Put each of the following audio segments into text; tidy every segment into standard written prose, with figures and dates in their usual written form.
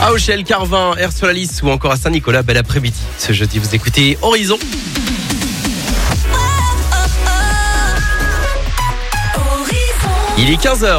À Auchel, Carvin, Air sur la Lys ou encore à Saint-Nicolas, bel après-midi. Ce jeudi, vous écoutez Horizon. Il est 15h.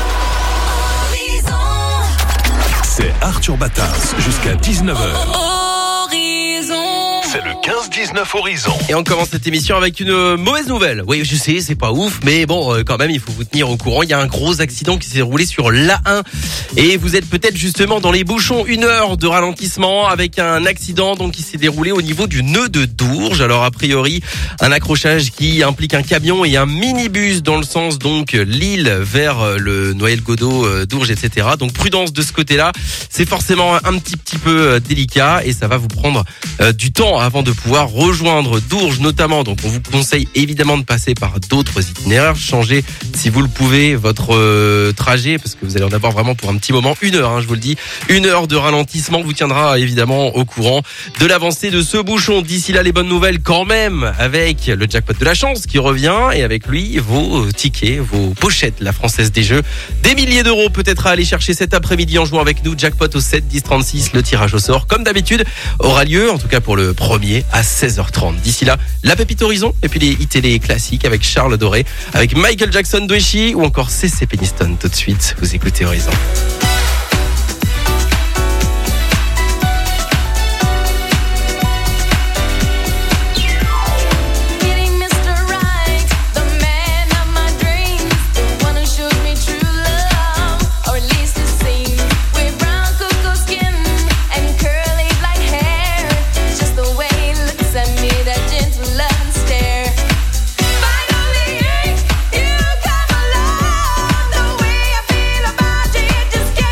C'est Arthur Batas jusqu'à 19h. C'est le 15-19 Horizon. Et on commence cette émission avec une mauvaise nouvelle. Oui, je sais, c'est pas ouf, mais bon, quand même, il faut vous tenir au courant. Il y a un gros accident qui s'est déroulé sur l'A1 et vous êtes peut-être justement dans les bouchons. 1 heure de ralentissement avec un accident donc qui s'est déroulé au niveau du nœud de Dourges. Alors a priori, un accrochage qui implique un camion et un minibus dans le sens donc Lille vers le Noël-Godault, Dourges, etc. Donc prudence de ce côté-là. C'est forcément un petit peu délicat et ça va vous prendre du temps avant de pouvoir rejoindre Dourges notamment. Donc on vous conseille évidemment de passer par d'autres itinéraires. Changez si vous le pouvez votre trajet parce que vous allez en avoir vraiment pour un petit moment. 1 heure, je vous le dis. 1 heure de ralentissement vous tiendra évidemment au courant de l'avancée de ce bouchon. D'ici là, les bonnes nouvelles quand même avec le jackpot de la chance qui revient et avec lui vos tickets, vos pochettes, la Française des Jeux. Des milliers d'euros peut-être à aller chercher cet après-midi en jouant avec nous. Jackpot au 7 10 36. Le tirage au sort, comme d'habitude, aura lieu, en tout cas pour le premier, à 16h30. D'ici là, la pépite Horizon et puis les télé classiques avec Charles Doré, avec Michael Jackson, Douéchi ou encore CC Peniston. Tout de suite, vous écoutez Horizon. Just get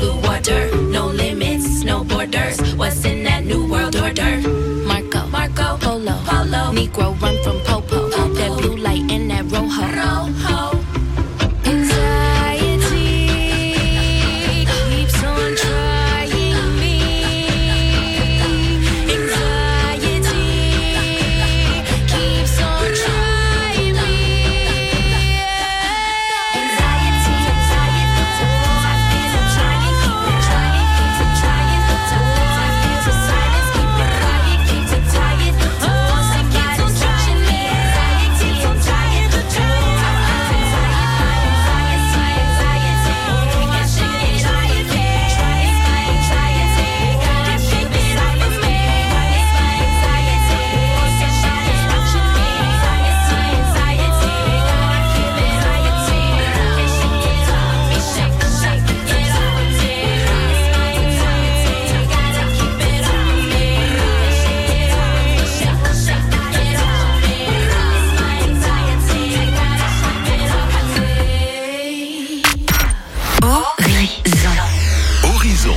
blue water. No limits, no borders. What's in that new world order? Marco, Polo, Negro run from Popo. That blue light and that rojo. Anxiety keeps on trying me. Anxiety keeps on trying me. Anxiety, I feel I'm trying, keep it trying, keep it trying. Sometimes I feel the silence, keep it quiet, keep it tired. Somebody touching me. Anxiety, I'm trying to try. Horizon.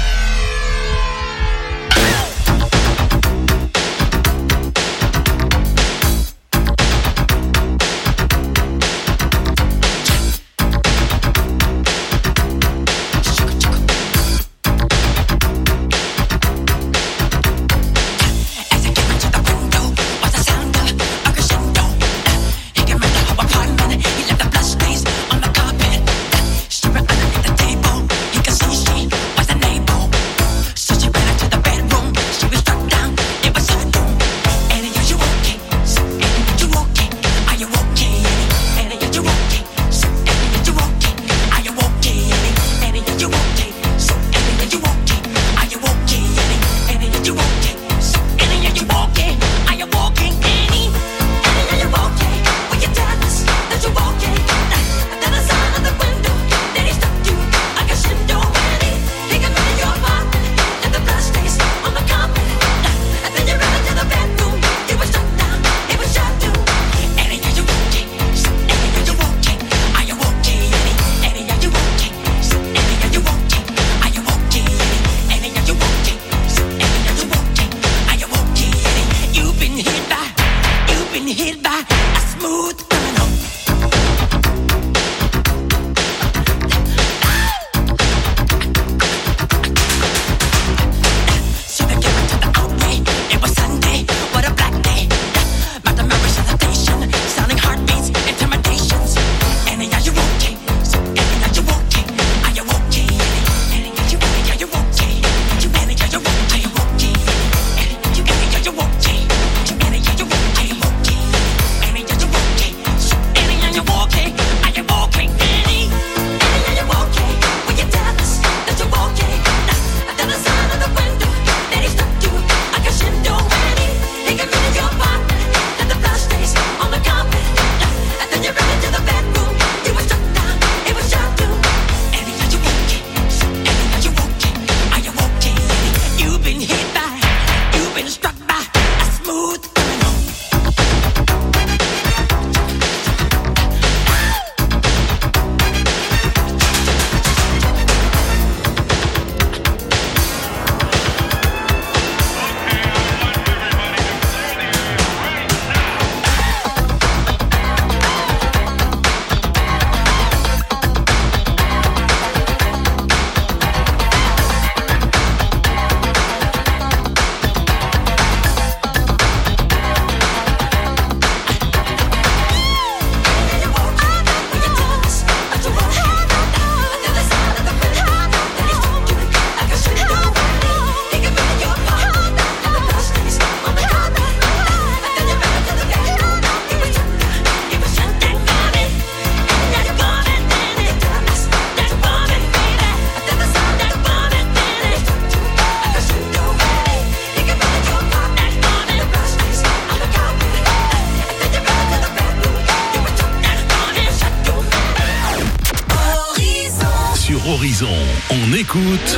Horizon, on écoute.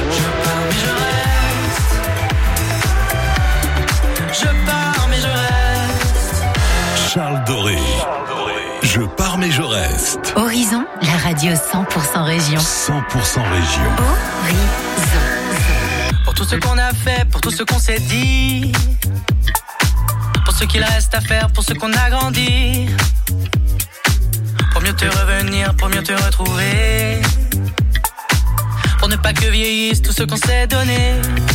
Je pars mais je reste. Charles Doré. Je pars mais je reste. Horizon, la radio 100% région. 100% région. Horizon. Pour tout ce qu'on a fait, pour tout ce qu'on s'est dit, pour ce qu'il reste à faire, pour ce qu'on a grandi, pour mieux te revenir, pour mieux te retrouver, pour ne pas que vieillisse tout ce qu'on s'est donné,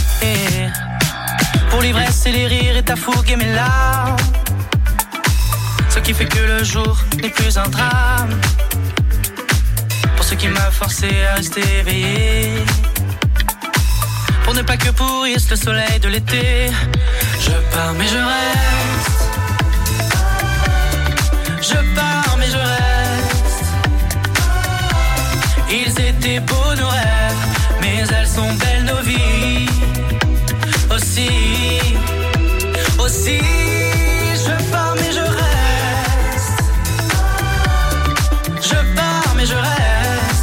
pour l'ivresse et les rires et ta fougue et mes larmes, ce qui fait que le jour n'est plus un drame, pour ce qui m'a forcé à rester éveillé, pour ne pas que pourrisse le soleil de l'été. Je pars mais je reste. Je pars mais je reste. Ils étaient beaux nos rêves, mais elles sont belles nos vies. Aussi, je pars mais je reste. Je pars mais je reste.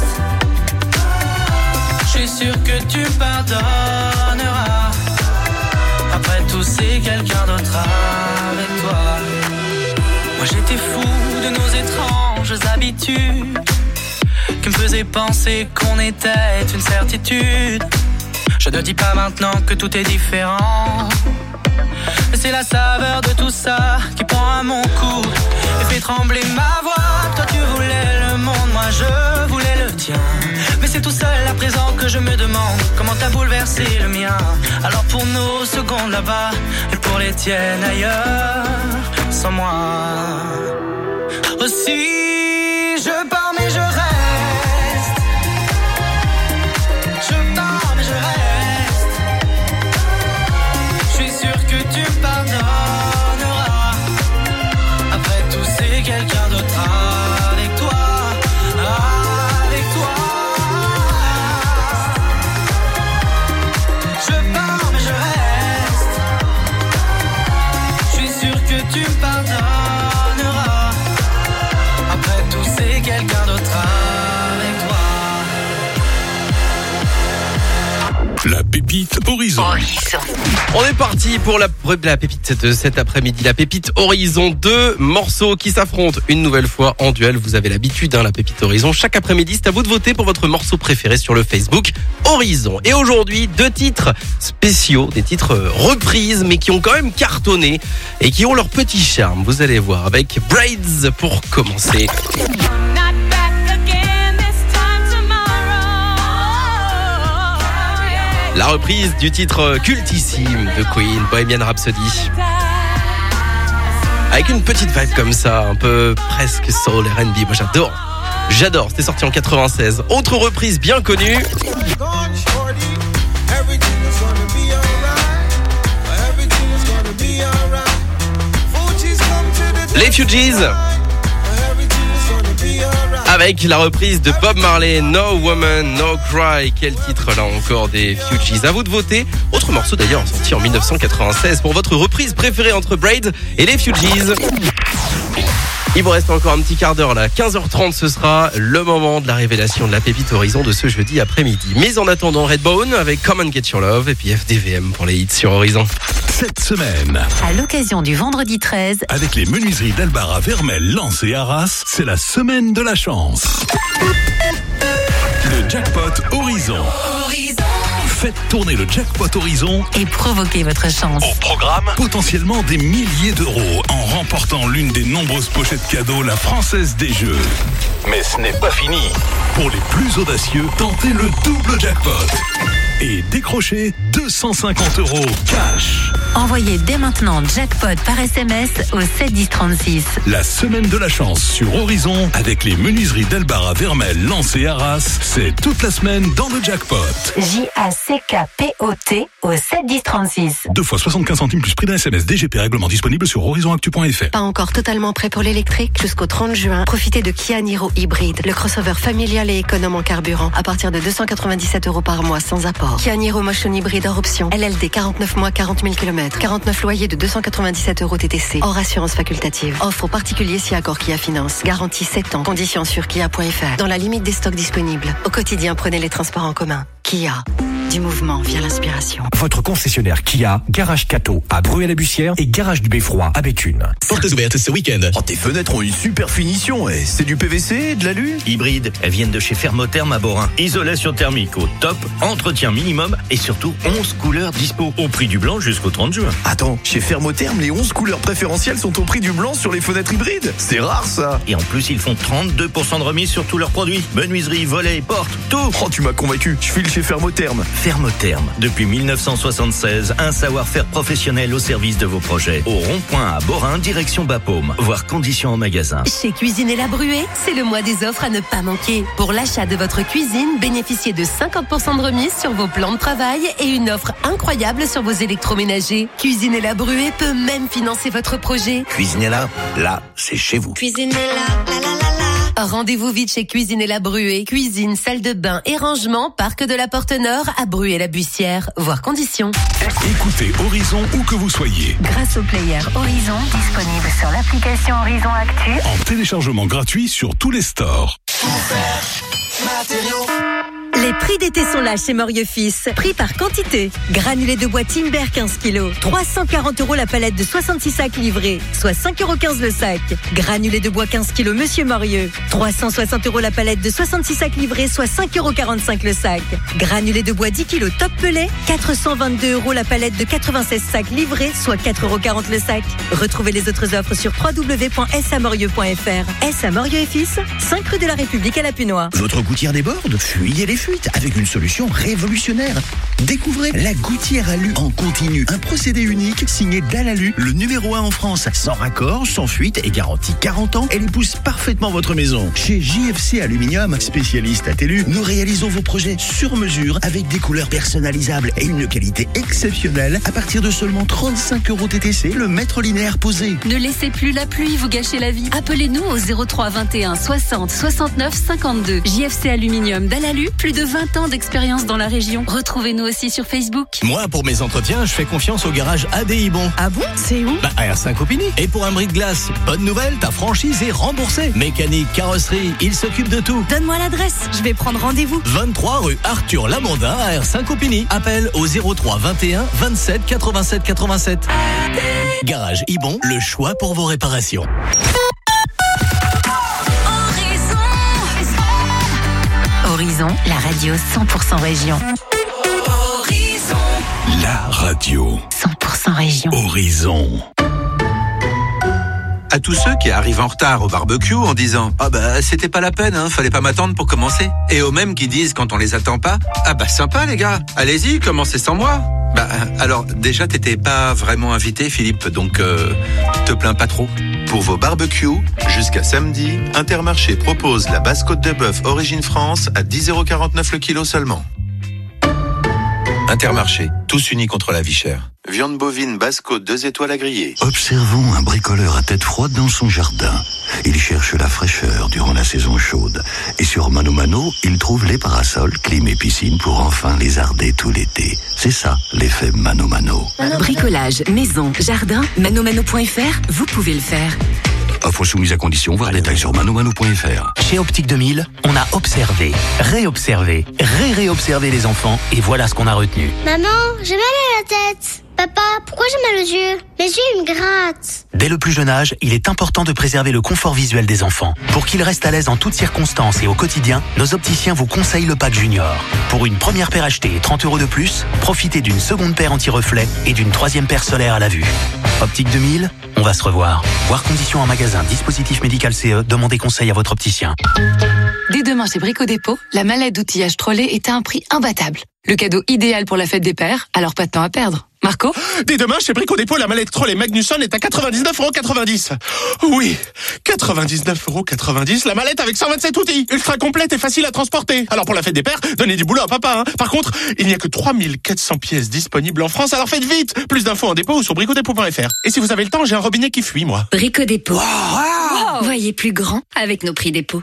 Je suis sûr que tu me pardonneras. Après tout, c'est quelqu'un d'autre avec toi. Moi j'étais fou de nos étranges habitudes qui me faisaient penser qu'on était une certitude. Je ne dis pas maintenant que tout est différent, mais c'est la saveur de tout ça qui prend à mon cou et fait trembler ma voix. Toi tu voulais le monde, moi je voulais le tien, mais c'est tout seul à présent que je me demande comment t'as bouleversé le mien. Alors pour nos secondes là-bas et pour les tiennes ailleurs, sans moi aussi, je pars mais je reste. Je pars mais je reste. Je suis sûr que tu me pardonneras. Après tout, c'est quelqu'un d'autre avec toi. Avec toi. Je pars mais je reste. Je suis sûr que tu me pardonneras. Après tout, c'est quelqu'un d'autre avec toi. La pépite Horizon. On est parti pour la pépite de cet après-midi. La pépite Horizon, 2 morceaux qui s'affrontent une nouvelle fois en duel. Vous avez l'habitude, la pépite Horizon. Chaque après-midi, c'est à vous de voter pour votre morceau préféré sur le Facebook Horizon. Et aujourd'hui, 2 titres spéciaux, des titres reprises, mais qui ont quand même cartonné et qui ont leur petit charme. Vous allez voir avec Braids pour commencer. La reprise du titre cultissime de Queen, Bohemian Rhapsody. Avec une petite vibe comme ça, un peu presque soul et R&B. Moi j'adore. J'adore, c'était sorti en 96. Autre reprise bien connue. Les Fugees. Avec la reprise de Bob Marley, No Woman, No Cry. Quel titre là encore des Fugees. À vous de voter. Autre morceau d'ailleurs sorti en 1996 pour votre reprise préférée entre Braids et les Fugees. Il vous reste encore un petit quart d'heure là. 15h30, ce sera le moment de la révélation de la pépite Horizon de ce jeudi après-midi. Mais en attendant, Redbone avec Come and Get Your Love et puis FDVM pour les hits sur Horizon. Cette semaine, À l'occasion du vendredi 13, avec les menuiseries d'Albara, Vermel, Lens et Arras, c'est la semaine de la chance. Le jackpot Horizon. Faites tourner le jackpot Horizon. et provoquez votre chance. Au programme, potentiellement des milliers d'euros en remportant l'une des nombreuses pochettes cadeaux, la Française des Jeux. Mais ce n'est pas fini. Pour les plus audacieux, tentez le double jackpot. Et décrochez 250 euros cash. Envoyez dès maintenant jackpot par SMS au 7 10 36. La semaine de la chance sur Horizon avec les menuiseries d'Albara, Vermel, Lens et Arras. C'est toute la semaine dans le jackpot. JACKPOT au 7 10 36. 2 fois 75 centimes plus prix d'un SMS DGP, règlement disponible sur horizonactu.fr. Pas encore totalement prêt pour l'électrique? Jusqu'au 30 juin, profitez de Kia Niro Hybride, le crossover familial et économe en carburant, à partir de 297 euros par mois sans apport. Kia Niro Motion Hybride hors option, LLD 49 mois 40 000 km, 49 loyers de 297 euros TTC, hors assurance facultative. Offre aux particuliers si accord Kia Finance. Garantie 7 ans, conditions sur kia.fr. Dans la limite des stocks disponibles. Au quotidien, prenez les transports en commun. Kia. du mouvement via l'inspiration. Votre concessionnaire Kia, Garage Cato à Bruay-la-Bussière et Garage du Beffroi à Béthune. Portes ouvertes ce week-end. Oh, tes fenêtres ont une super finition, et c'est du PVC, de l'alu? Hybride, elles viennent de chez Thermotherm à Borin. Isolation thermique au top, entretien minimum et surtout 11 couleurs dispo. Au prix du blanc jusqu'au 30 juin. Attends, chez Thermotherm, les 11 couleurs préférentielles sont au prix du blanc sur les fenêtres hybrides. C'est rare ça. Et en plus, ils font 32% de remise sur tous leurs produits. Menuiserie, volets, portes, tout. Oh, tu m'as convaincu, je file chez Thermotherm. Thermotherm, depuis 1976, un savoir-faire professionnel au service de vos projets. Au rond-point à Borin, direction Bapaume. Voir conditions en magasin. Chez Cuisine et la Bruée, c'est le mois des offres à ne pas manquer. Pour l'achat de votre cuisine, bénéficiez de 50% de remise sur vos plans de travail et une offre incroyable sur vos électroménagers. Cuisine et la Bruée peut même financer votre projet. Cuisinez là, c'est chez vous. Cuisine et la. Rendez-vous vite chez Cuisine et la Bruée. Cuisine, salle de bain et rangement, parc de la Porte-Nord à Bruay-la-Bussière. Voir conditions. Écoutez Horizon où que vous soyez. Grâce au player Horizon, disponible sur l'application Horizon Actu. En téléchargement gratuit sur tous les stores. Les prix d'été sont là chez Morieux Fils. Prix par quantité. Granulés de bois Timber 15 kg. 340 € la palette de 66 sacs livrés. Soit 5,15 € le sac. Granulés de bois 15 kg Monsieur Morieux. 360 € la palette de 66 sacs livrés. Soit 5,45 € le sac. Granulés de bois 10 kg Top Pelé. 422 € la palette de 96 sacs livrés. Soit 4,40 € le sac. Retrouvez les autres offres sur www.samorieux.fr. SA Morieux et Fils, 5 rue de la République à la Punois. Votre gouttière déborde? Fuyez les fuites avec une solution révolutionnaire. Découvrez la gouttière alu en continu. Un procédé unique signé Dalalu, le numéro 1 en France. Sans raccord, sans fuite et garantie 40 ans, elle épouse parfaitement votre maison. Chez JFC Aluminium, spécialiste à Télu, nous réalisons vos projets sur mesure avec des couleurs personnalisables et une qualité exceptionnelle à partir de seulement 35 € TTC le mètre linéaire posé. Ne laissez plus la pluie vous gâcher la vie. Appelez-nous au 03 21 60 69 52. JFC Aluminium Dalalu, plus de 20 ans d'expérience dans la région. Retrouvez-nous aussi sur Facebook. Moi, pour mes entretiens, je fais confiance au garage ADI Bon. Ah bon? C'est où? À R5-Aupigny. Et pour un bris de glace, bonne nouvelle, ta franchise est remboursée. Mécanique, carrosserie, il s'occupe de tout. Donne-moi l'adresse, je vais prendre rendez-vous. 23 rue Arthur Lamondin à R5-Aupigny. Appel au 03 21 27 87 87. Garage Ibon, le choix pour vos réparations. Horizon, la radio 100% région. Horizon. La radio 100% région. Horizon. À tous ceux qui arrivent en retard au barbecue en disant « Ah bah c'était pas la peine, fallait pas m'attendre pour commencer ». Et aux mêmes qui disent quand on les attend pas « Ah bah sympa les gars, allez-y, commencez sans moi ». Bah alors déjà t'étais pas vraiment invité Philippe, donc te plains pas trop. Pour vos barbecues, jusqu'à samedi, Intermarché propose la basse côte de bœuf Origine France à 10,49 € le kilo seulement. Intermarché, tous unis contre la vie chère. Viande bovine basse côte 2 étoiles à griller. Observons un bricoleur à tête froide dans son jardin. Il cherche la fraîcheur durant la saison chaude. Et sur Mano Mano, il trouve les parasols, clim et piscine pour enfin lézarder tout l'été. C'est ça, l'effet Mano Mano. Bricolage, maison, jardin, manomano.fr, vous pouvez le faire. Offre soumise à condition, voir détails sur manomano.fr. Chez Optique 2000, on a observé, réobservé, réobservé les enfants et voilà ce qu'on a retenu. Maman, j'ai mal à la tête. Papa, pourquoi j'ai mal aux yeux? Mes yeux, ils me grattent. Dès le plus jeune âge, il est important de préserver le confort visuel des enfants. Pour qu'ils restent à l'aise en toutes circonstances et au quotidien, nos opticiens vous conseillent le pack Junior. Pour une première paire achetée et 30 € de plus, profitez d'une seconde paire anti-reflet et d'une troisième paire solaire à la vue. Optique 2000, on va se revoir. Voir conditions en magasin, dispositif médical CE, demandez conseil à votre opticien. Dès demain chez Brico Dépôt, la mallette d'outillage Trolley est à un prix imbattable. Le cadeau idéal pour la fête des pères, alors pas de temps à perdre. Marco? Dès demain, chez Brico Dépôt, la mallette Trolley Magnusson est à 99,90 €. Oui, 99,90 €, la mallette avec 127 outils, ultra complète et facile à transporter. Alors pour la fête des pères, donnez du boulot à papa. Par contre, il n'y a que 3400 pièces disponibles en France, alors faites vite. Plus d'infos en dépôt ou sur bricodépôt.fr. Et si vous avez le temps, j'ai un robinet qui fuit, moi. Brico Dépôt. Wow. Voyez plus grand avec nos prix dépôt.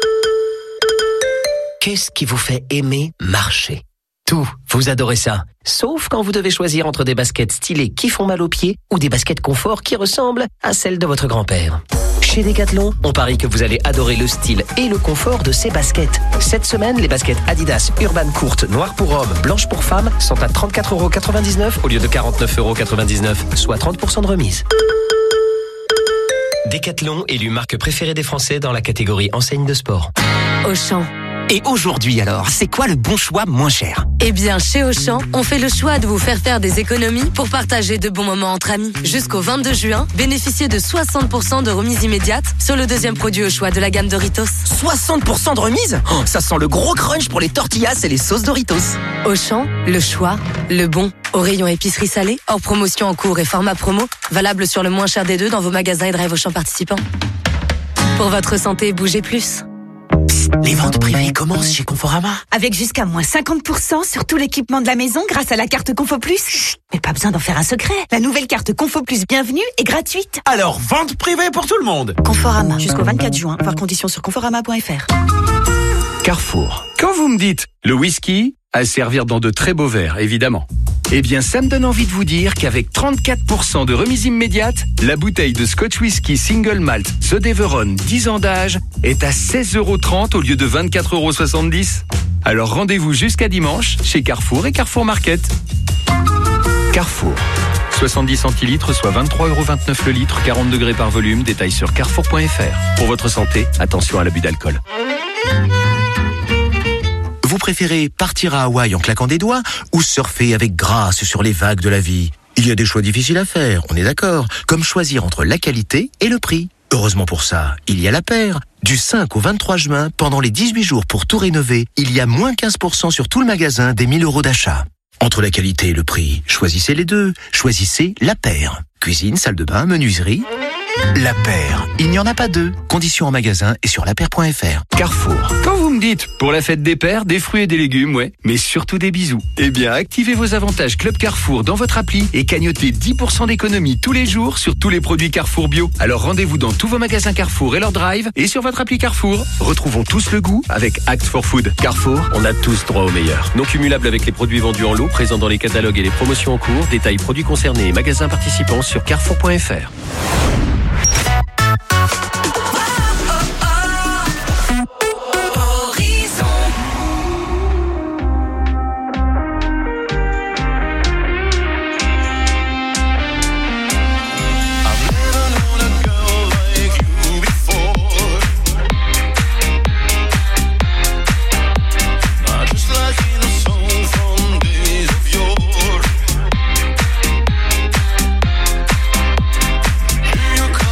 Qu'est-ce qui vous fait aimer marcher? Tout, vous adorez ça. Sauf quand vous devez choisir entre des baskets stylées qui font mal aux pieds ou des baskets confort qui ressemblent à celles de votre grand-père. Chez Chez Decathlon, on parie que vous allez adorer le style et le confort de ces baskets. Cette semaine, les baskets Adidas Urban courtes, noires pour hommes, blanches pour femmes, sont à 34,99 € au lieu de 49,99 €, soit 30% de remise. Decathlon, élu marque préférée des Français dans la catégorie enseigne de sport. Auchan. Et aujourd'hui alors, c'est quoi le bon choix moins cher? Eh bien, chez Auchan, on fait le choix de vous faire des économies pour partager de bons moments entre amis. Jusqu'au 22 juin, bénéficiez de 60% de remise immédiate sur le deuxième produit au choix de la gamme Doritos. 60% de remise? Oh, ça sent le gros crunch pour les tortillas et les sauces Doritos. Auchan, le choix, le bon. Au rayon épicerie salée, hors promotion en cours et format promo, valable sur le moins cher des deux dans vos magasins et drive Auchan participants. Pour votre santé, bougez plus. Les ventes privées commencent chez Conforama. Avec jusqu'à moins 50% sur tout l'équipement de la maison grâce à la carte Confo Plus. Chut, mais pas besoin d'en faire un secret. La nouvelle carte Confo Plus Bienvenue est gratuite. Alors, vente privée pour tout le monde. Conforama, jusqu'au 24 juin. Voir conditions sur conforama.fr. Carrefour. Quand vous me dites le whisky, à servir dans de très beaux verres, évidemment. Eh bien, ça me donne envie de vous dire qu'avec 34% de remise immédiate, la bouteille de Scotch Whisky Single Malt The Deveron 10 ans d'âge est à 16,30 € au lieu de 24,70 €. Alors rendez-vous jusqu'à dimanche chez Carrefour et Carrefour Market. Carrefour. 70 centilitres, soit 23,29 € le litre, 40 degrés par volume. Détail sur carrefour.fr. Pour votre santé, attention à l'abus d'alcool. Vous préférez partir à Hawaï en claquant des doigts ou surfer avec grâce sur les vagues de la vie? Il y a des choix difficiles à faire, on est d'accord, comme choisir entre la qualité et le prix. Heureusement pour ça, il y a La Paire. Du 5 au 23 juin, pendant les 18 jours pour tout rénover, il y a moins 15% sur tout le magasin des 1000 € d'achat. Entre la qualité et le prix, choisissez les deux. Choisissez La Paire. Cuisine, salle de bain, menuiserie. La Paire. Il n'y en a pas deux. Conditions en magasin et sur lapaire.fr. Carrefour. Quand vous me dites, pour la fête des pères, des fruits et des légumes, ouais, mais surtout des bisous. Eh bien, activez vos avantages Club Carrefour dans votre appli et cagnotez 10% d'économie tous les jours sur tous les produits Carrefour Bio. Alors rendez-vous dans tous vos magasins Carrefour et leur drive et sur votre appli Carrefour. Retrouvons tous le goût avec Act for Food. Carrefour, on a tous droit au meilleur. Non cumulable avec les produits vendus en lot, présents dans les catalogues et les promotions en cours. Détails produits concernés et magasins participants sur carrefour.fr. You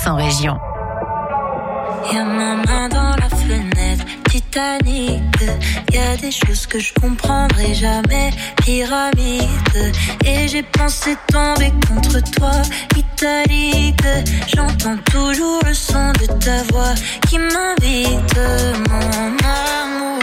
100% région. Y'a ma main dans la fenêtre, Titanic. Y'a des choses que je comprendrai jamais, pyramide. Et j'ai pensé tomber contre toi, italique. J'entends toujours le son de ta voix qui m'invite, mon amour.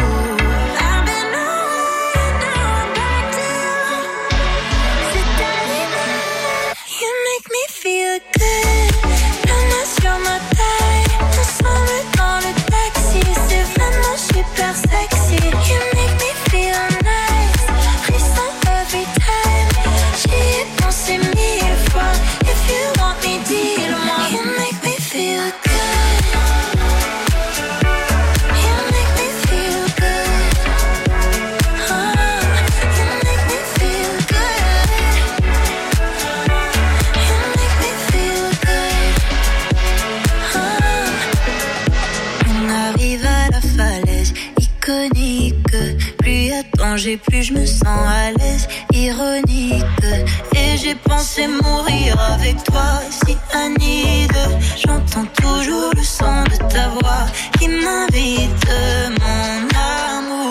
Feel good, la main sur ma taille, ensemble dans le taxi, c'est vraiment super sexy. You make me feel nice, frisson every time. J'y ai pensé 1000 fois, if you want me, dis-le-moi. You make me feel good, you make me feel good, oh, you make me feel good. Iconique, plus y a de danger, plus je me sens à l'aise, ironique. Et j'ai pensé mourir avec toi, si Anide. J'entends toujours le son de ta voix qui m'invite, mon amour.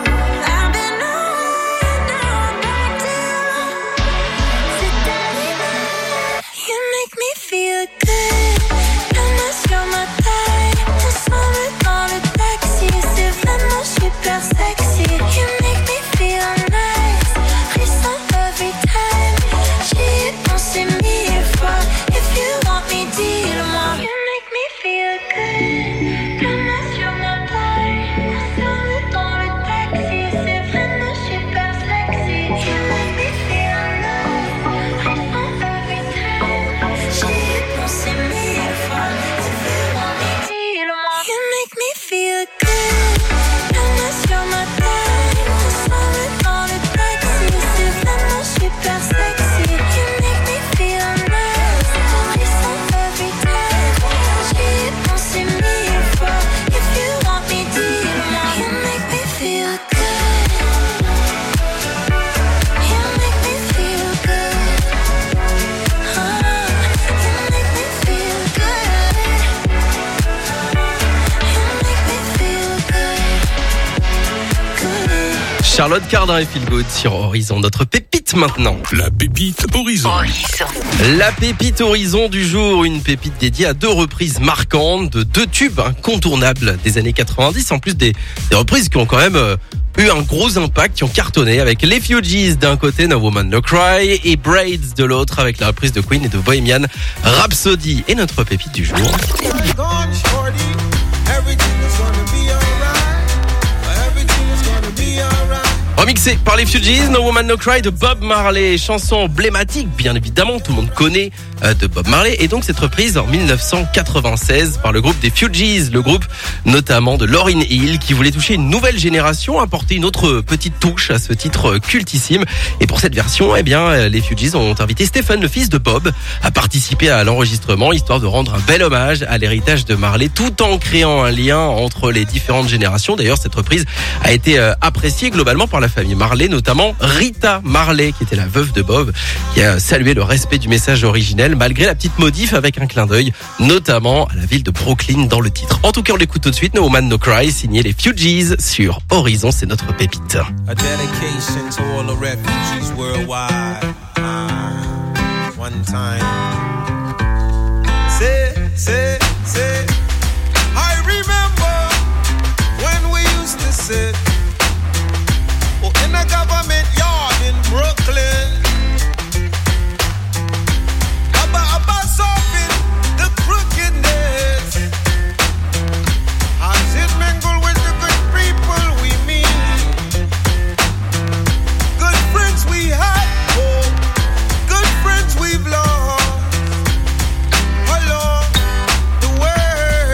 You make me feel good, la main sur ma taille, ensemble dans le taxi, c'est vraiment super sexy. You make me feel nice, frisson every time. J'y ai pensé 1000 fois, if you want me, dis-le-moi. You make me feel good, la main sur ma taille, ensemble dans le taxi, c'est vraiment super sexy. You make me feel nice, frisson every time. J'y ai pensé 1000 fois, if you want me, dis-le-moi. You make me feel good, la main sur ma taille, ensemble dans le taxi, c'est vraiment super sexy. You make me feel nice, frisson every time. J'y ai pensé 1000 fois, if you want me, dis-le-moi. You make me feel good, you make me feel good, oh, you make me feel good, you make me feel good. Charlotte Cardin et Feel Good sur Horizon. Notre pépite maintenant. La pépite Horizon. La pépite Horizon du jour. Une pépite dédiée à 2 reprises marquantes de 2 tubes incontournables des années 90. En plus des reprises qui ont quand même eu un gros impact, qui ont cartonné avec les Fugees d'un côté, No Woman No Cry, et Braids de l'autre avec la reprise de Queen et de Bohemian Rhapsody. Et notre pépite du jour. Remixé par les Fugees, No Woman No Cry de Bob Marley, chanson emblématique, bien évidemment, tout le monde connaît de Bob Marley, et donc cette reprise en 1996 par le groupe des Fugees, le groupe notamment de Lauryn Hill, qui voulait toucher une nouvelle génération, apporter une autre petite touche à ce titre cultissime. Et pour cette version, eh bien, les Fugees ont invité Stephen, le fils de Bob, à participer à l'enregistrement, histoire de rendre un bel hommage à l'héritage de Marley, tout en créant un lien entre les différentes générations. D'ailleurs, cette reprise a été appréciée globalement par la famille Marley, notamment Rita Marley, qui était la veuve de Bob, qui a salué le respect du message originel, malgré la petite modif, avec un clin d'œil, notamment à la ville de Brooklyn dans le titre. En tout cas, on l'écoute tout de suite, No Woman No Cry, signé les Fugees sur Horizon, c'est notre pépite. A dedication to all the refugees worldwide. One time. Say, I remember when we used to sit in a government yard in Brooklyn. About solving the crookedness. As it mingle with the good people we meet. Good friends we had, oh, good friends we've lost. Along the way.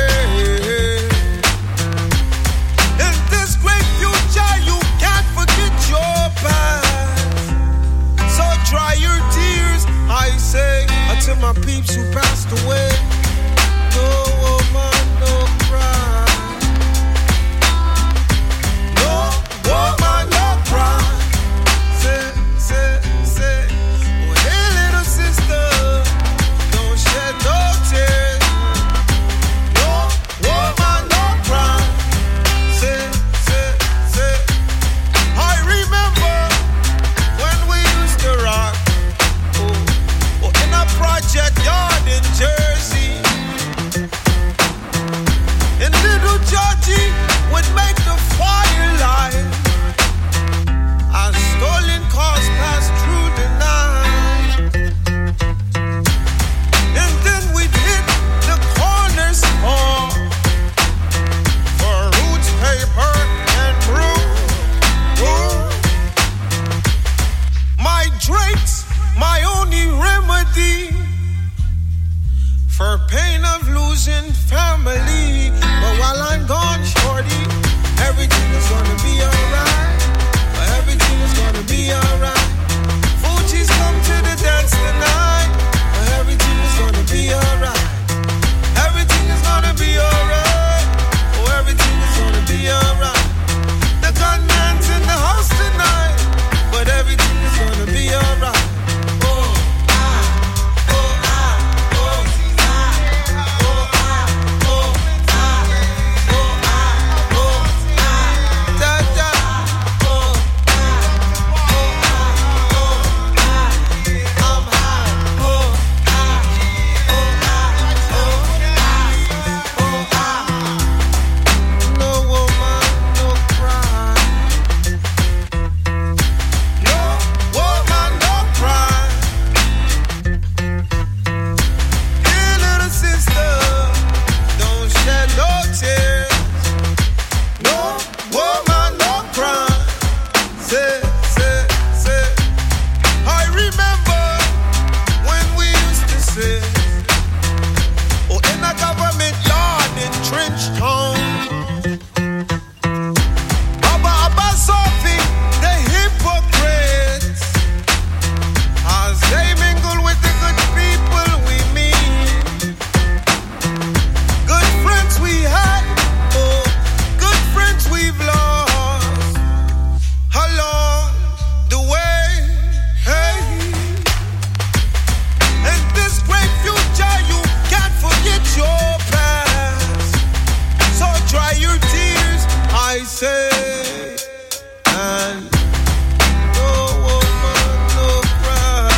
say. And no woman, no cry.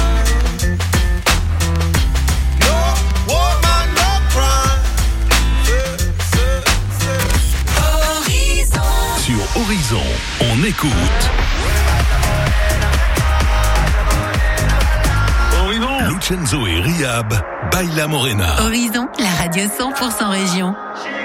No woman, no cry. Horizon. Sur Horizon, on écoute. Lucenzo et Rihab, Baila Morena. Horizon, la radio 100% région.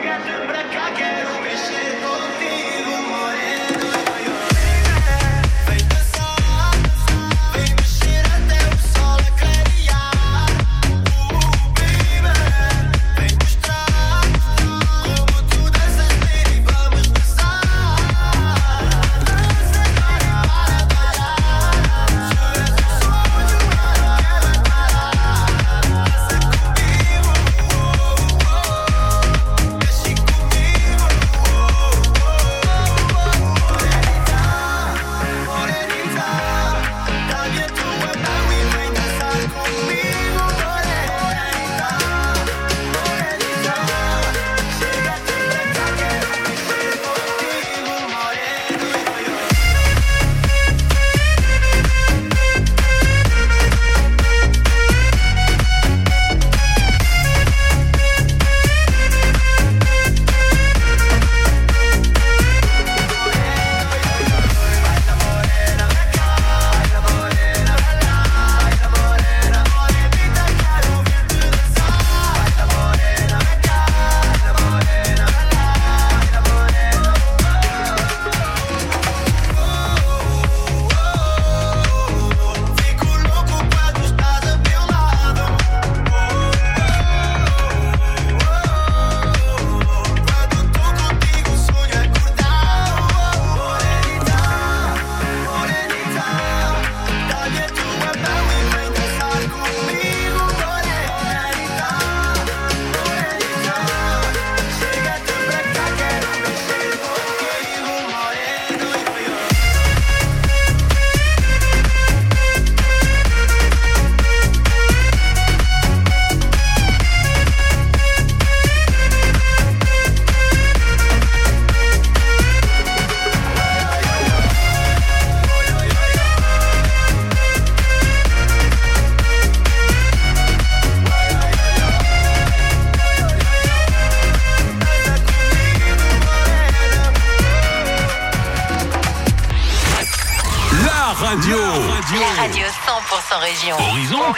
La radio 100% région. Horizon.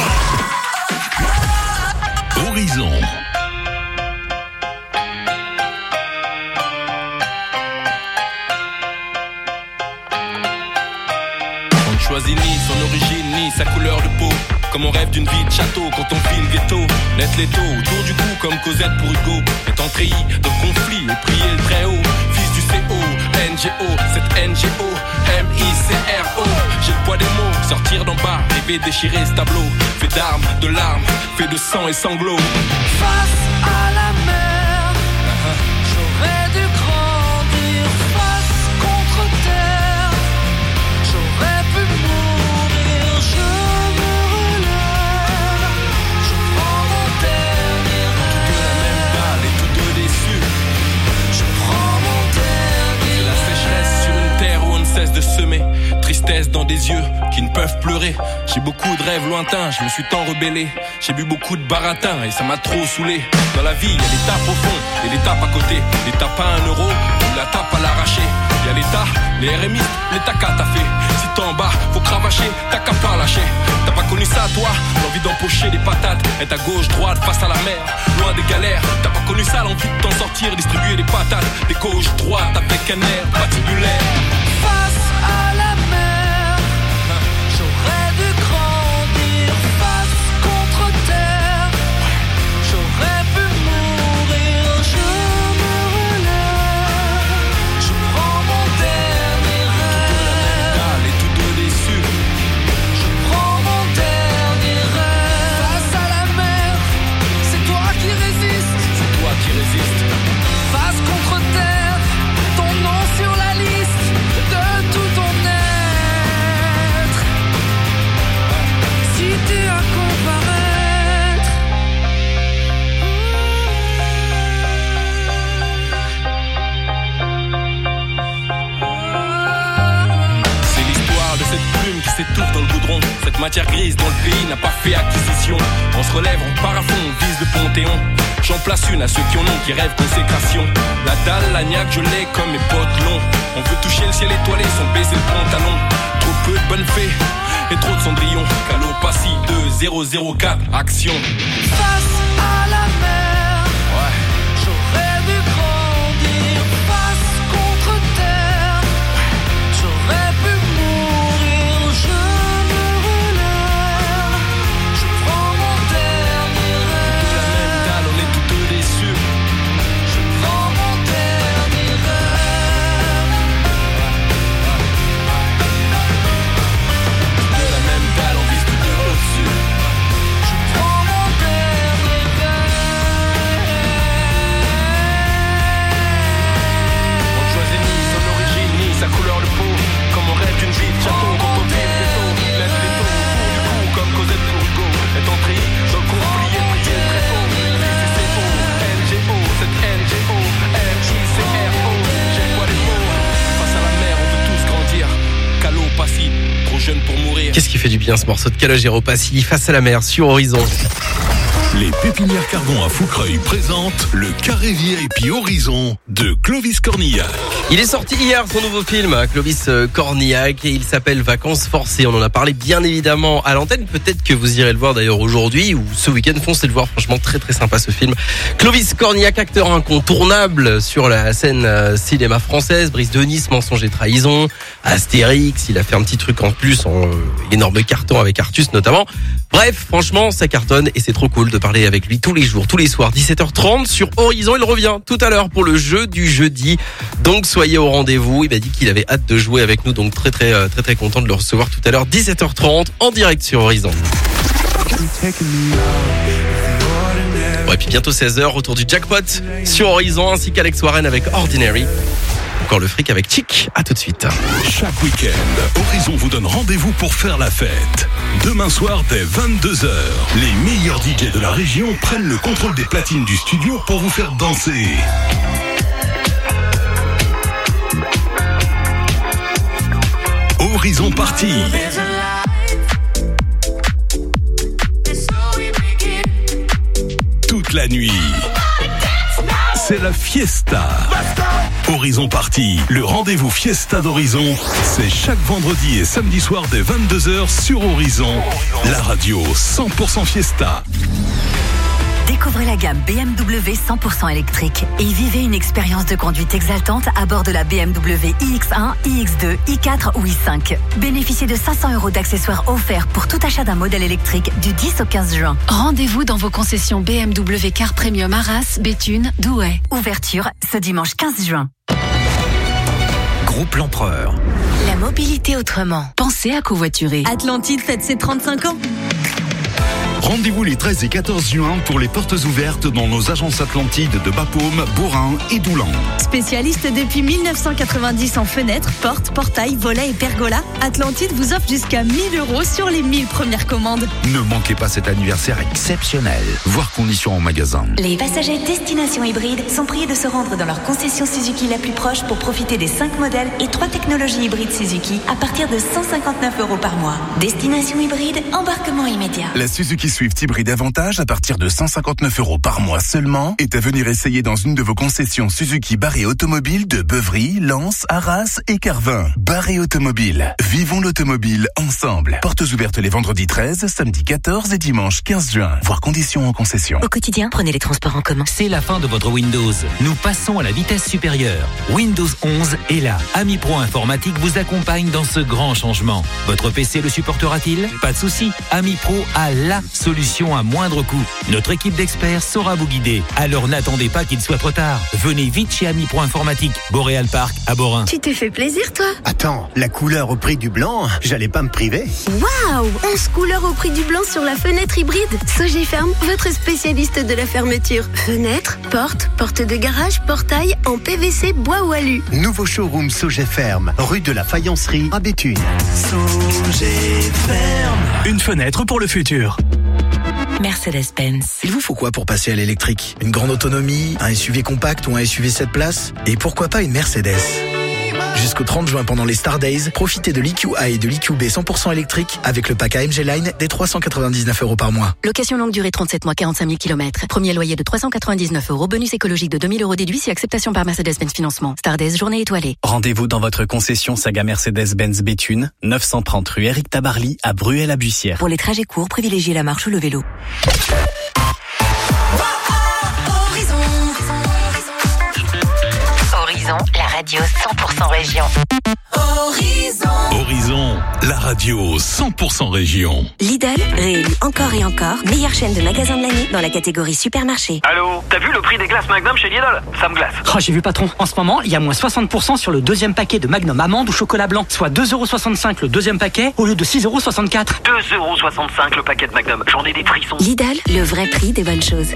Horizon. On ne choisit ni son origine ni sa couleur de peau. Comme on rêve d'une vie de château quand on file ghetto. Net l'étau autour du cou comme Cosette pour Hugo. Étant treillis de conflits et prier le très haut. Fils du CO, NGO, cette NGO, MICRO. J'ai le poids des mots, sortir d'en bas, rêver déchirer ce tableau. Fait d'armes, de larmes, fait de sang et sanglots. Face à la mer, j'aurais dû grandir. Face contre terre, j'aurais pu mourir. Je me relève, je prends mon dernier rêve. Et tous deux déçus, je prends mon dernier rêve. La sécheresse sur une terre où on ne cesse de semer. Tristesse dans des yeux qui ne peuvent pleurer. J'ai beaucoup de rêves lointains, je me suis tant rebellé. J'ai bu beaucoup de baratin et ça m'a trop saoulé. Dans la vie, il y a l'étape au fond et l'étape à côté. L'étape à 1 euro ou la tape à l'arraché. Il y a l'État, les RMI, l'État qu'a fait. Si t'es en bas, faut cravacher, t'as qu'à pas lâcher. T'as pas connu ça toi, l'envie d'empocher des patates. Être à gauche, droite, face à la mer, loin des galères. T'as pas connu ça, l'envie de t'en sortir, distribuer des patates. Des gauche, droite avec un air patibulaire. Face à la mer, j'aurais dû grandir. Face contre terre, j'aurais pu mourir. Je me relève, je prends mon dernier rêve. Et tous deux déçus, je prends mon dernier rêve. Face à la mer, c'est toi qui résistes. C'est toi qui résistes. Face contre terre, ton nom sur la liste. Matière grise dans le pays n'a pas fait acquisition. On se relève, on part à fond, on vise le Panthéon. J'en place une à ceux qui en ont, qui rêvent consécration. La dalle, l'agnac, je l'ai comme mes potes longs. On veut toucher le ciel étoilé sans baiser le pantalon. Trop peu de bonnes fées et trop de cendrillon. Calopassie 2004, action. Face à la mer, Ouais. j'aurais dû grandir. Face contre terre, j'aurais pu mourir. Je me relève, je prends mon dernier rêve. La même dalle, on est toutes déçus. Je prends mon dernier rêve. De la même dalle, on vise tout au-dessus. Je prends mon dernier On ne choisit ni son origine, ni sa couleur de peau. Comme on rêve d'une vie de château, quand on tire les taux. Laisse les taux au bout du cou, comme Cosette pour Hugo. Est entré dans le conflit et prier très haut. CCO, NGO, cette NGO, MJCRO. J'ai quoi les mots? Face à la mer, on veut tous grandir. Calopassie, trop jeune pour mourir. Qu'est-ce qui fait du bien ce morceau de Calogero Passy face à la mer sur Horizon. Les Pépinières Cardon à Foucreuil présentent le Carré VIP Horizon de Clovis Cornillac. Il est sorti hier son nouveau film, Clovis Cornillac, et il s'appelle Vacances forcées. On en a parlé bien évidemment à l'antenne. Peut-être que vous irez le voir d'ailleurs aujourd'hui ou ce week-end. Foncez le voir, franchement très très sympa ce film. Clovis Cornillac, acteur incontournable sur la scène cinéma française. Brice de Nice, Mensonge et trahison. Astérix, il a fait un petit truc en plus, en énorme carton avec Artus notamment. Bref, franchement, ça cartonne et c'est trop cool de parler avec lui tous les jours, tous les soirs, 17h30 sur Horizon. Il revient tout à l'heure pour le jeu du jeudi. Donc soyez au rendez-vous. Il m'a dit qu'il avait hâte de jouer avec nous, donc très content de le recevoir tout à l'heure, 17h30 en direct sur Horizon. Bon, et puis bientôt 16h, retour du jackpot sur Horizon ainsi qu'Alex Warren avec Ordinary. Encore le fric avec Chic, à tout de suite. Chaque week-end, Horizon vous donne rendez-vous pour faire la fête. Demain soir, dès 22h, les meilleurs DJ de la région prennent le contrôle des platines du studio pour vous faire danser. Horizon Party. Toute la nuit. C'est la fiesta. Horizon Party, le rendez-vous fiesta d'Horizon, c'est chaque vendredi et samedi soir dès 22h sur Horizon, la radio 100% fiesta. Découvrez la gamme BMW 100% électrique et vivez une expérience de conduite exaltante à bord de la BMW iX1, iX2, i4 ou i5. Bénéficiez de 500 € d'accessoires offerts pour tout achat d'un modèle électrique du 10 au 15 juin. Rendez-vous dans vos concessions BMW Car Premium Arras, Béthune, Douai. Ouverture ce dimanche 15 juin. Groupe L'Empereur. La mobilité autrement. Pensez à covoiturer. Atlantide fête ses 35 ans. Rendez-vous les 13 et 14 juin pour les portes ouvertes dans nos agences Atlantide de Bapaume, Borin et Doulan. Spécialiste depuis 1990 en fenêtres, portes, portails, volets et pergolas, Atlantide vous offre jusqu'à 1 000 € sur les 1000 premières commandes. Ne manquez pas cet anniversaire exceptionnel. Voir conditions en magasin. Les passagers Destination Hybride sont priés de se rendre dans leur concession Suzuki la plus proche pour profiter des 5 modèles et 3 technologies hybrides Suzuki à partir de 159 € par mois. Destination Hybride, embarquement immédiat. La Suzuki Swift Hybride Avantage à partir de 159 € par mois seulement est à venir essayer dans une de vos concessions Suzuki Barré Automobile de Beuvry, Lens, Arras et Carvin. Barré Automobile. Vivons l'automobile ensemble. Portes ouvertes les vendredis 13, samedi 14 et dimanche 15 juin. Voir conditions en concession. Au quotidien, prenez les transports en commun. C'est la fin de votre Windows. Nous passons à la vitesse supérieure. Windows 11 est là. Ami Pro Informatique vous accompagne dans ce grand changement. Votre PC le supportera-t-il? Pas de souci. Ami Pro a la solution à moindre coût. Notre équipe d'experts saura vous guider. Alors n'attendez pas qu'il soit trop tard. Venez vite chez Ami Pro Informatique, Boréal Park à Borin. Tu t'es fait plaisir, toi? Attends, la couleur au prix du blanc, j'allais pas me priver. Waouh! 11 couleurs au prix du blanc sur la fenêtre hybride. Sogéferme, votre spécialiste de la fermeture. Fenêtre, porte de garage, portail en PVC, bois ou alu. Nouveau showroom Sogéferme, rue de la Faïencerie à Béthune. Sogéferme. Une fenêtre pour le futur. Mercedes-Benz. Il vous faut quoi pour passer à l'électrique? Une grande autonomie, un SUV compact ou un SUV 7 places? Et pourquoi pas une Mercedes? Jusqu'au 30 juin pendant les Star Days, profitez de l'EQA et de l'EQB 100% électrique avec le pack AMG Line des 399 € par mois. Location longue durée 37 mois, 45 000 km. Premier loyer de 399 €. Bonus écologique de 2000 € déduit si acceptation par Mercedes-Benz Financement. Star Days, journée étoilée. Rendez-vous dans votre concession Saga Mercedes-Benz Béthune, 930 rue Éric Tabarly à Bruay-la-Bussière. Pour les trajets courts, privilégiez la marche ou le vélo. Horizon, la radio 100% région. Horizon, la radio 100% région. Lidl, réélu encore et encore, meilleure chaîne de magasins de l'année dans la catégorie supermarché. Allô, t'as vu le prix des glaces Magnum chez Lidl? Ça me glace. Oh, j'ai vu patron. En ce moment, il y a moins 60% sur le deuxième paquet de Magnum amande ou chocolat blanc, soit 2,65 € le deuxième paquet au lieu de 6,64 €. 2,65 € le paquet de Magnum. J'en ai des frissons. Lidl, le vrai prix des bonnes choses.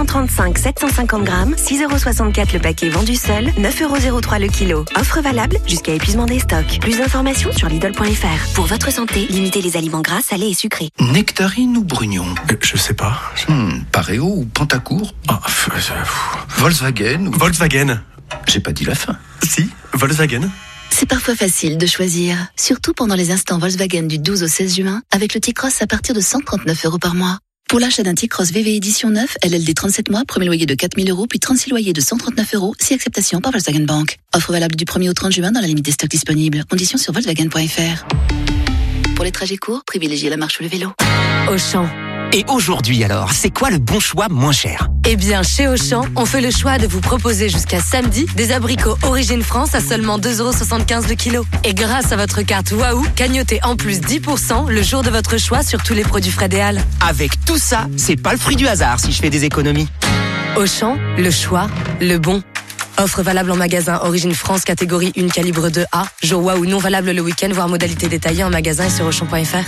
735-750 grammes, 6,64 € le paquet vendu seul, 9,03 € le kilo. Offre valable jusqu'à épuisement des stocks. Plus d'informations sur Lidl.fr. Pour votre santé, limitez les aliments gras, salés et sucrés. Nectarine ou Brugnon? Je sais pas. Pareo ou Pantacourt? Volkswagen ou... Volkswagen. J'ai pas dit la fin. Si, Volkswagen. C'est parfois facile de choisir, surtout pendant les instants Volkswagen du 12 au 16 juin, avec le T-Cross à partir de 139 € par mois. Pour l'achat d'un T-Cross VV Édition 9, LLD 37 mois, premier loyer de 4 000 €, puis 36 loyers de 139 €, si acceptation par Volkswagen Bank. Offre valable du 1er au 30 juin dans la limite des stocks disponibles. Conditions sur Volkswagen.fr. Pour les trajets courts, privilégiez la marche ou le vélo. Auchan. Et aujourd'hui alors, c'est quoi le bon choix moins cher? Eh bien, chez Auchan, on fait le choix de vous proposer jusqu'à samedi des abricots Origine France à seulement 2,75 € le kilo. Et grâce à votre carte Waouh, cagnotez en plus 10% le jour de votre choix sur tous les produits Frédéal. Avec tout ça, c'est pas le fruit du hasard si je fais des économies. Auchan, le choix, le bon. Offre valable en magasin Origine France catégorie 1 calibre 2A. Jour Waouh non valable le week-end, voire modalité détaillée en magasin et sur Auchan.fr.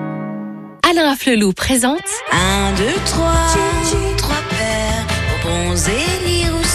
Alain Afflelou présente 1, 2, 3, 3 paires aux bons élires ou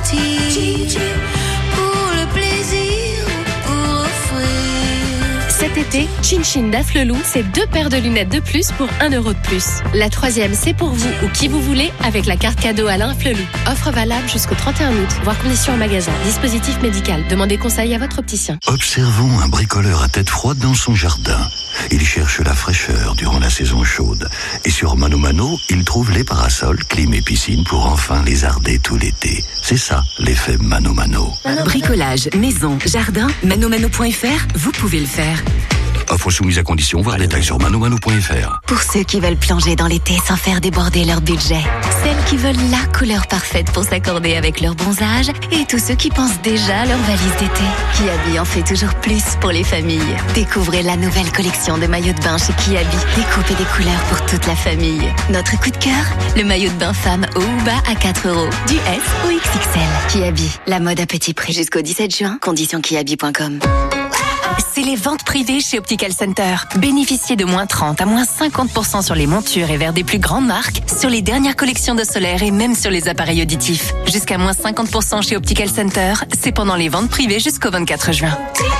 sortis pour le plaisir ou pour offrir. cet été, Chin Chin d'Afflelou, c'est 2 paires de lunettes de plus pour 1 € de plus. La 3e, c'est pour vous ou qui vous voulez avec la carte cadeau Alain Afflelou. Offre valable jusqu'au 31 août, voire conditions en magasin. Dispositif médical. Demandez conseil à votre opticien. Observons un bricoleur à tête froide dans son jardin. Il cherche la fraîcheur durant la saison chaude. Et sur Mano Mano, il trouve les parasols, clim et piscine pour enfin lézarder tout l'été. C'est ça, l'effet Mano Mano. Bricolage, maison, jardin, manomano.fr, vous pouvez le faire. Offre soumise à condition, voir détails sur manomano.fr. Pour ceux qui veulent plonger dans l'été sans faire déborder leur budget. Celles qui veulent la couleur parfaite pour s'accorder avec leur bronzage. Et tous ceux qui pensent déjà à leur valise d'été. Kiabi en fait toujours plus pour les familles. Découvrez la nouvelle collection de maillots de bain chez Kiabi. Découpez des couleurs pour toute la famille. Notre coup de cœur, le maillot de bain femme haut ou bas à 4 €. Du S au XXL. Kiabi, la mode à petit prix. Jusqu'au 17 juin, conditions kiabi.com. C'est les ventes privées chez Optical Center. Bénéficiez de moins 30 à moins 50% sur les montures et verres des plus grandes marques, sur les dernières collections de solaire et même sur les appareils auditifs. Jusqu'à moins 50% chez Optical Center, c'est pendant les ventes privées jusqu'au 24 juin.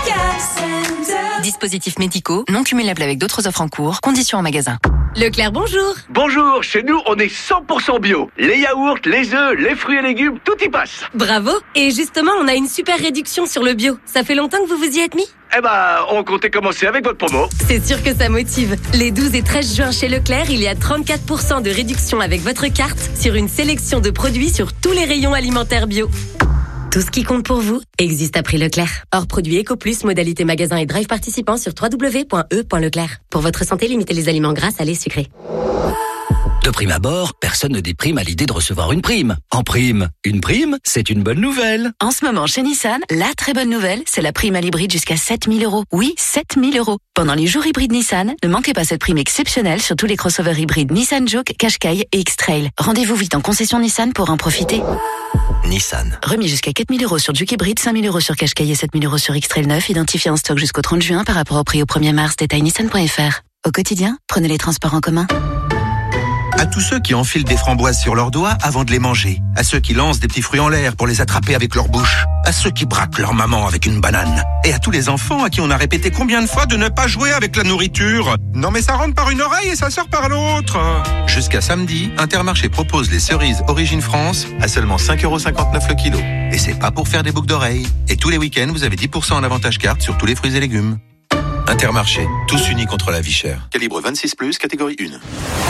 Dispositifs médicaux, non cumulables avec d'autres offres en cours, conditions en magasin. Leclerc, bonjour. Bonjour, chez nous on est 100% bio. Les yaourts, les œufs, les fruits et légumes, tout y passe. Bravo. Et justement, on a une super réduction sur le bio. Ça fait longtemps que vous vous y êtes mis ? Eh ben, on comptait commencer avec votre promo. C'est sûr que ça motive. Les 12 et 13 juin chez Leclerc, il y a 34% de réduction avec votre carte sur une sélection de produits sur tous les rayons alimentaires bio. Tout ce qui compte pour vous existe à prix Leclerc. Hors produit EcoPlus, modalité magasin et drive participant sur www.e.leclerc. Pour votre santé, limitez les aliments gras, salés, sucrés. De prime abord, personne ne déprime à l'idée de recevoir une prime. En prime, une prime, c'est une bonne nouvelle. En ce moment, chez Nissan, la très bonne nouvelle, c'est la prime à l'hybride jusqu'à 7 000 €. Oui, 7 000 €. Pendant les jours hybrides Nissan, ne manquez pas cette prime exceptionnelle sur tous les crossovers hybrides Nissan Juke, Qashqai et X-Trail. Rendez-vous vite en concession Nissan pour en profiter. Nissan. Remis jusqu'à 4 000 € sur Juke hybride, 5 000 € sur Qashqai et 7 000 € sur X-Trail 9, identifié en stock jusqu'au 30 juin par rapport au prix au 1er mars, détail nissan.fr. Au quotidien, prenez les transports en commun. À tous ceux qui enfilent des framboises sur leurs doigts avant de les manger. À ceux qui lancent des petits fruits en l'air pour les attraper avec leur bouche. À ceux qui braquent leur maman avec une banane. Et à tous les enfants à qui on a répété combien de fois de ne pas jouer avec la nourriture. Non mais ça rentre par une oreille et ça sort par l'autre. Jusqu'à samedi, Intermarché propose les cerises Origine France à seulement 5,59€ le kilo. Et c'est pas pour faire des boucles d'oreilles. Et tous les week-ends, vous avez 10% en avantage carte sur tous les fruits et légumes. Intermarché, tous unis contre la vie chère. Calibre 26+, catégorie 1.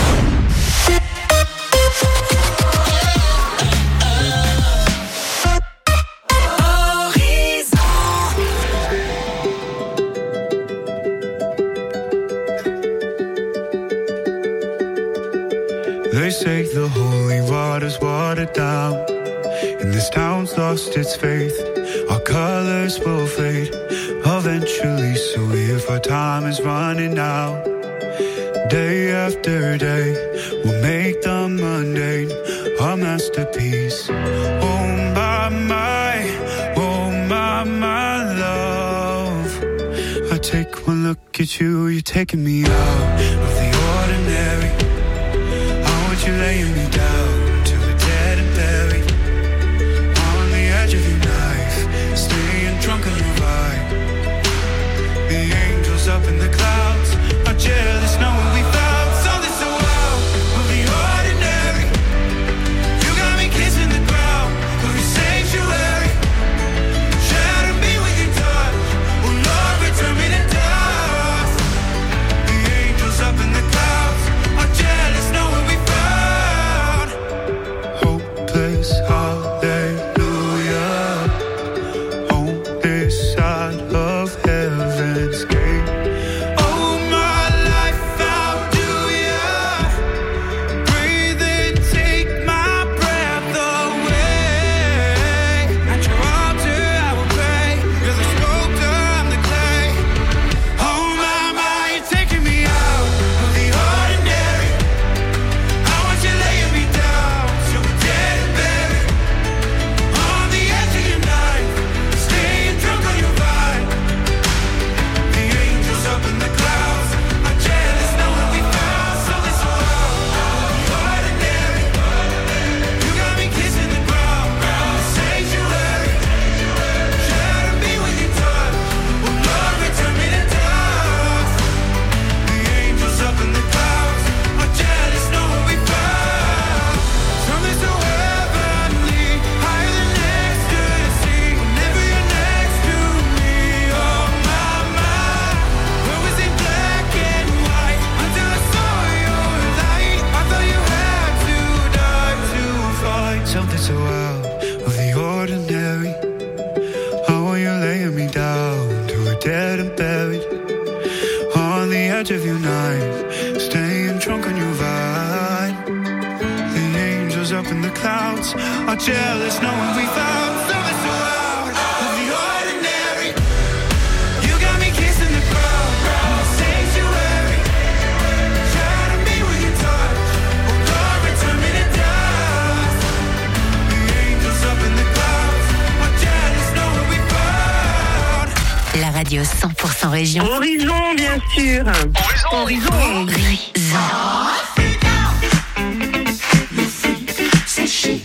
They say the holy water's watered down, and this town's lost its faith. Our colors will fade eventually, so if our time is running out, day after day, we'll make the mundane a masterpiece. Oh my love, I take one look at you, you're taking me out of the ordinary. You're laying me down to a dead and buried on the edge of your knife, staying drunk on your vibe. The angels up in the clouds are jealous knowing we found something so out of the ordinary. You got me kissing the ground of your sanctuary. Shadow me with your touch, oh Lord, return me to dust. The angels up in the clouds are jealous knowing we found hallelujah, on this side of heaven's gate. Oh, my life, how do ya breathe and take my breath away? At your altar I will pray, you're the sculptor, I'm the clay. Oh my, you're taking me out of the ordinary. I want you laying me down so we're dead and buried on the edge of your knife, staying drunk on your vibe. The angels up in the clouds are jealous knowing we found something so out of the ordinary. You got me kissing the ground, sanctuary. Shadow me with your touch, oh Lord, return me to dust. The angels up in the clouds are jealous knowing we found something so heavenly, higher than ecstasy. Whenever you're next to me, oh my, where was it black and white until I saw your light? I thought you had to die to find something so out of the ordinary. Oh, you're laying me down to a dead and buried on the edge of your knife, staying drunk on your vibe. The angels up in the clouds are jealous knowing we found something so out of the ordinary. You got me kissing the ground, sanctuary. Shadow me with your touch, oh Lord, return me to dust. The angels up in the clouds are jealous knowing we found. La radio 100% région. Horizon, bien sûr. Horizon. C'est chic.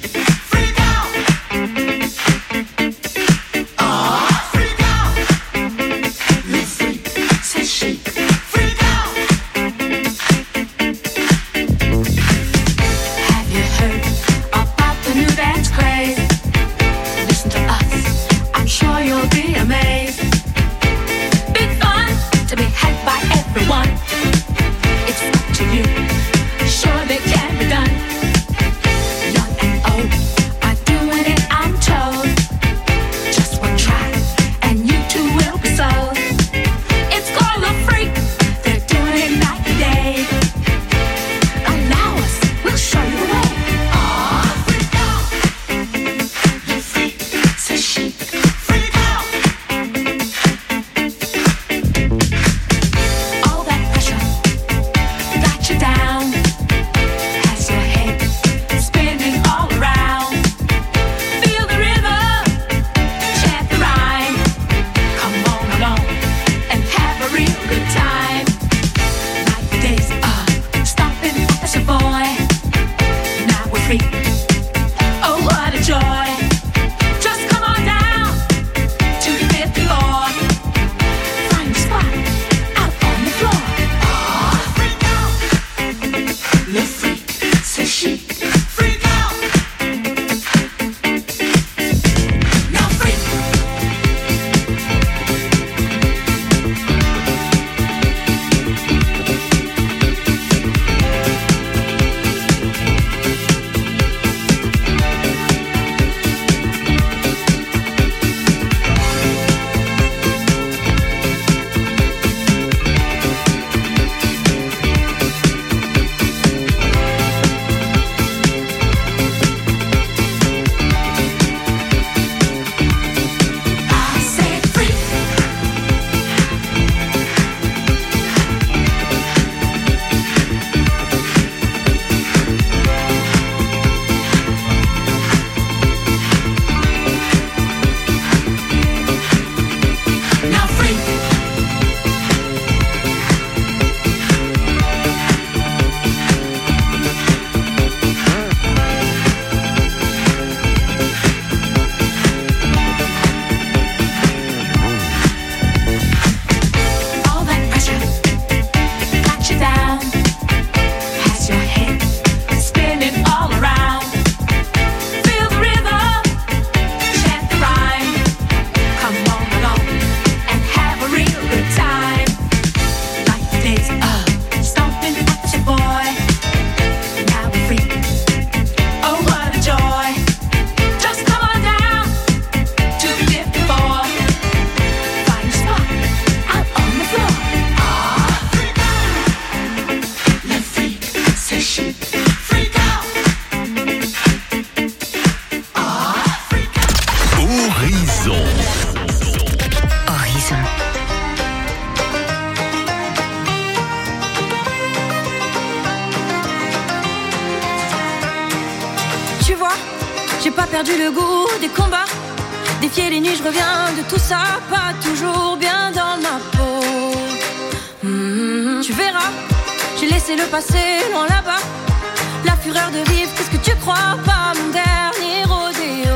perdu le goût des combats. Défier les nuits, je reviens de tout ça. Pas toujours bien dans ma peau. Tu verras, j'ai laissé le passé loin là-bas. La fureur de vivre, qu'est-ce que tu crois? Pas mon dernier rodéo.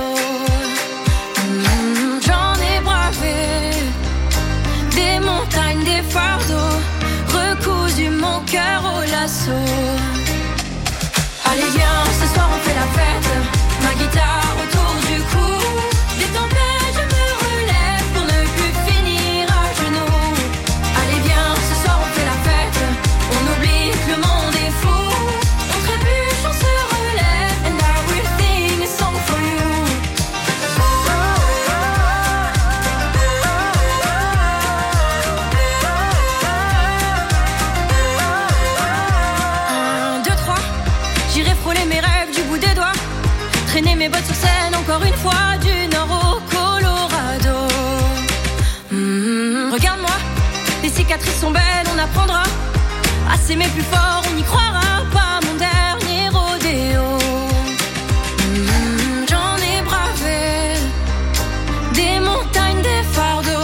J'en ai bravé des montagnes, des fardeaux, recousu mon cœur au lasso. Allez viens, ce soir on fait la fête. Ma guitare autour du cou. Des tempêtes, je me relève pour ne plus finir à genoux. Allez viens, ce soir on fait la fête. On oublie que le monde est fou. On trébuche, on se relève. And I will sing a song for you. Un, deux, trois. J'irai frôler mes rêves du bout des doigts. Traîner mes bottes sur scène encore une fois. Du nord au Colorado. Regarde-moi, les cicatrices sont belles, on apprendra à s'aimer plus fort, on y croira.